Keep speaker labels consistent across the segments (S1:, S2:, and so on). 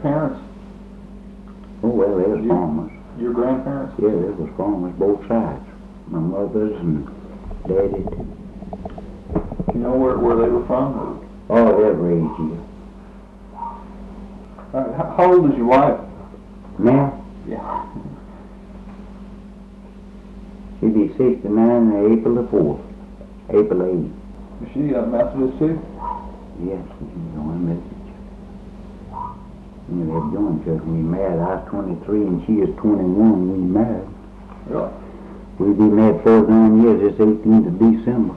S1: parents?
S2: Oh, well, they was farmers.
S1: Your grandparents?
S2: Yeah, they was farmers both sides. My mother's and daddy's too.
S1: Do you know where they were from?
S2: Oh, they're raised here.
S1: How old is your wife?
S2: Now,
S1: Yeah.
S2: she'll be 69 on April the 4th. April 8th.
S1: Is she a Methodist too?
S2: Yes, she's going message. We had joined church when we married. I was 23 and she was 21 when we married.
S1: Really?
S2: We've been married 49 years. It's 18th of December.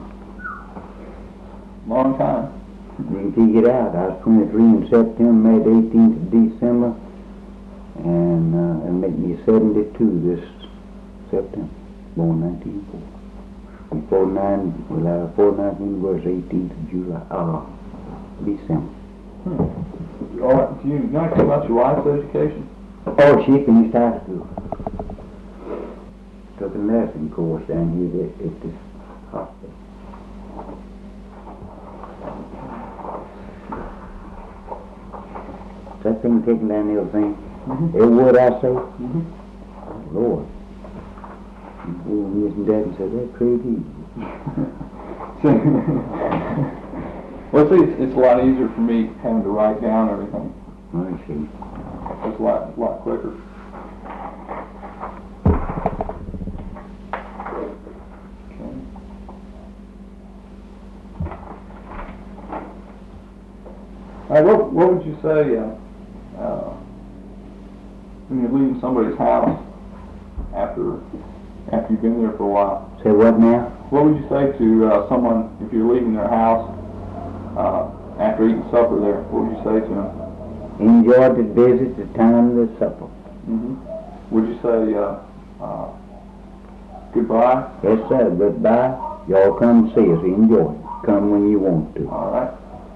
S1: Long time.
S2: You can figure it out. I was 23 in September, married 18th of December, and it'll make me 72 this September, born 1904. We 49, we'll have a 49th anniversary, 18th of December.
S1: All right. Do you know anything about your wife's education?
S2: Oh, she finished high school. Took a nursing course down here at this hospital. That thing taking down the other thing.
S1: Mm-hmm.
S2: Every word I say,
S1: Mm-hmm.
S2: oh, Lord. Miss and Daddy said, that's crazy.
S1: Well, see, it's a lot easier for me having to write down everything.
S2: I see.
S1: It's a lot quicker. Okay. All right, what would you say when you're leaving somebody's house after you've been there for a while?
S2: Say what now?
S1: What would you say to someone if you're leaving their house after eating supper there? What would you say to them?
S2: Enjoy the visit, the time of the supper.
S1: Mm-hmm. Would you say goodbye?
S2: Yes, sir. Goodbye. Y'all come see us. Enjoy. Come when you want to.
S1: All right.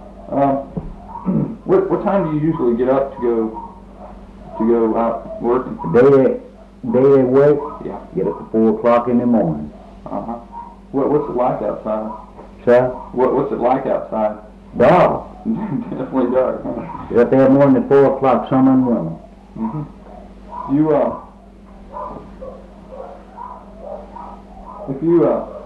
S1: What time do you usually get up to go out working?
S2: Day at work,
S1: Yeah.
S2: get up at 4 o'clock in the morning.
S1: Uh-huh. What's it like outside?
S2: Sir?
S1: What's it like outside?
S2: Dark.
S1: Definitely dark. Huh?
S2: Get up there in the morning at 4 o'clock, summer and winter.
S1: Mm-hmm. If you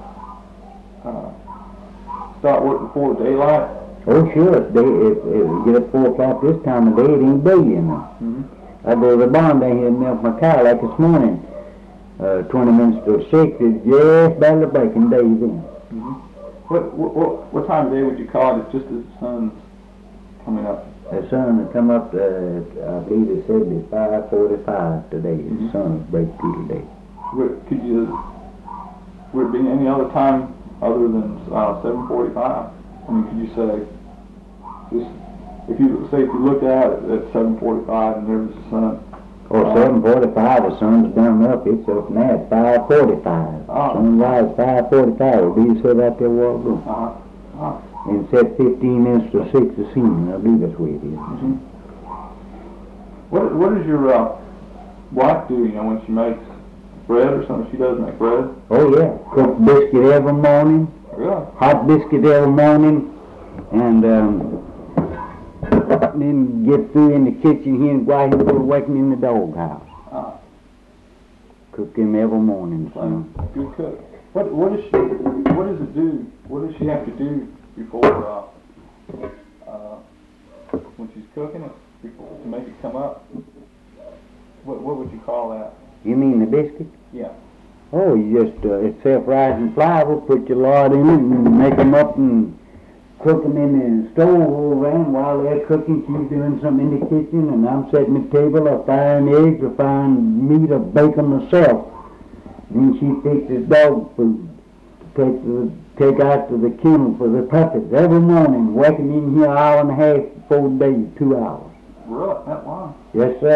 S1: start work before daylight.
S2: Oh, sure. If you get up at 4 o'clock this time of day, it ain't day, you know.
S1: Mm-hmm.
S2: I go to the barn down here and milk my cow like this morning. 20 minutes to 6, it's just barely breaking day then.
S1: Mm-hmm. What time of day would you call it just as the sun's coming up?
S2: The sun will come up, I believe it said it's 5:45 today.
S1: Mm-hmm.
S2: The sun will break through today.
S1: Would it be any other time other than 7:45? I mean, could you say, just if you looked at it at 7:45 and there was the sun?
S2: Oh, 7:45, the sun's down up. It's up now at 5:45. Sunrise 5:45. It'll be set out there a while ago. And set 15 minutes to 6 this evening. I believe that's the way it is.
S1: Mm-hmm. What does your wife do, when she makes bread or something? She does make bread?
S2: Oh, yeah. Cook biscuit every morning.
S1: Really?
S2: Hot biscuit every morning. And then get through in the kitchen here and while he was working in the doghouse. Cook them every morning. So.
S1: Good cook. What does it do? What does she have to do before when she's cooking it to make it come up? What would you call that?
S2: You mean the biscuit?
S1: Yeah.
S2: Oh, you just it's self-rising flour. Put your lard in it and make them up and cook them in the stove over there. And while they're cooking, she's doing something in the kitchen, and I'm setting the table or frying eggs or frying meat or bacon myself. And she fixes dog food to take out to the kennel for the puppies every morning, working in here an hour and a half before day, 2 hours.
S1: Really? That long?
S2: Yes, sir.